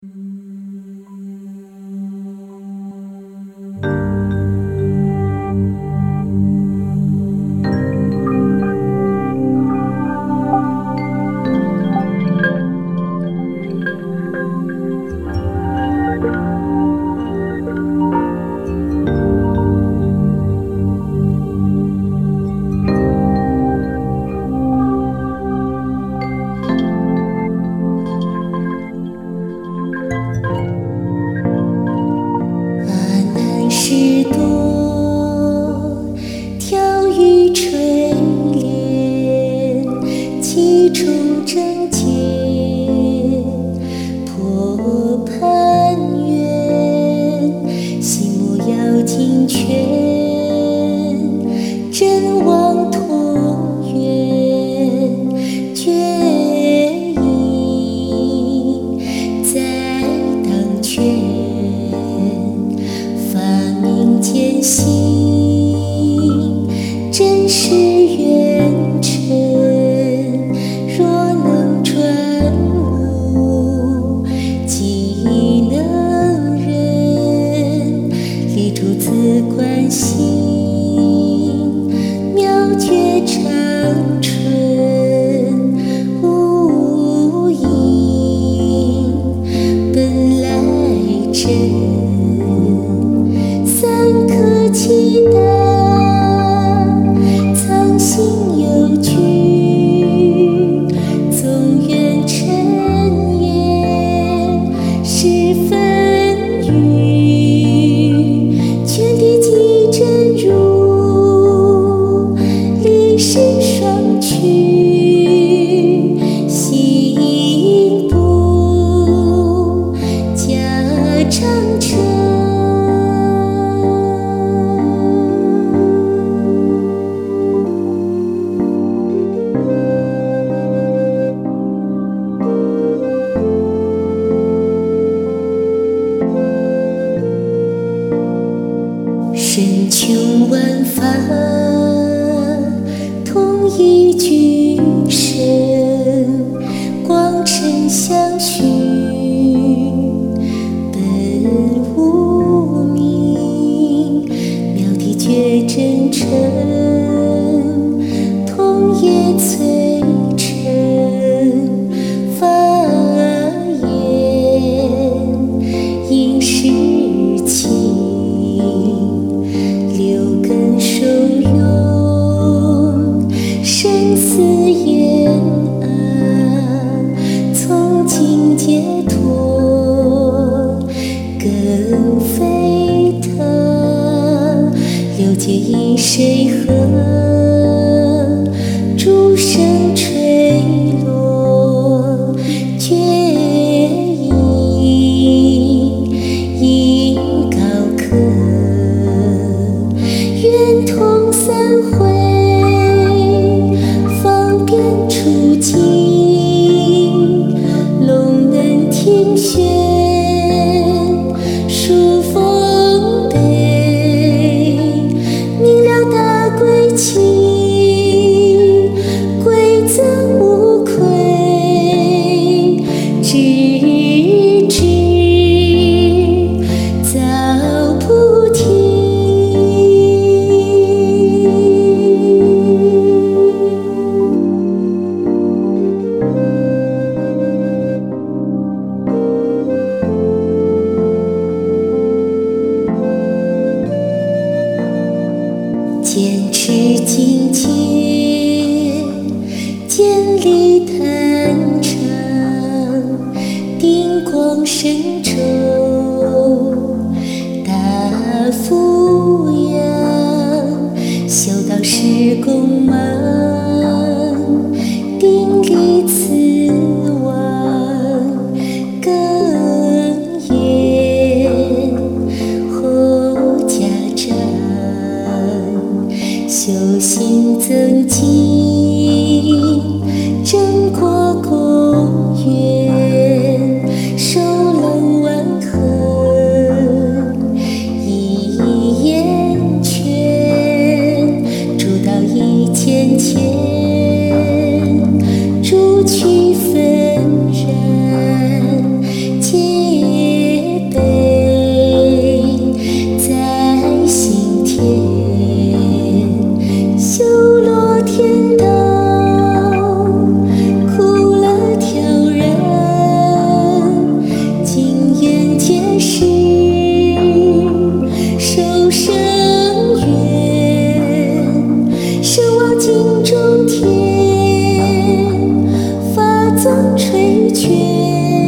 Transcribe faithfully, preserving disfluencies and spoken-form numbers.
是多条鱼垂帘，起处正见破攀援，心莫要尽全，真望同源，决意在当权。艰辛，真是远尘。若能转悟，即能忍。立柱自关心，妙绝长春无影，本来真。期待藏心有据，纵愿尘烟是纷纭，全体即真如，离身双去，行步驾长城。身穷万法，同一君身，光尘相续，本无名，妙谛觉真诚，同业摧尘，法言应是情。六根受用，生死厌啊，从今解脱，更非他。六界因谁合？诸生垂落，决意应高客。愿同三会，方便出境，龙能听宣，数丰碑，明了大归期，归赠无愧，直至早菩提。坚持境界，建立坛场，定光神州，大富养，修道是功忙，定力此往，更言后家长。修行增进，正果公园，受龙王总吹劝。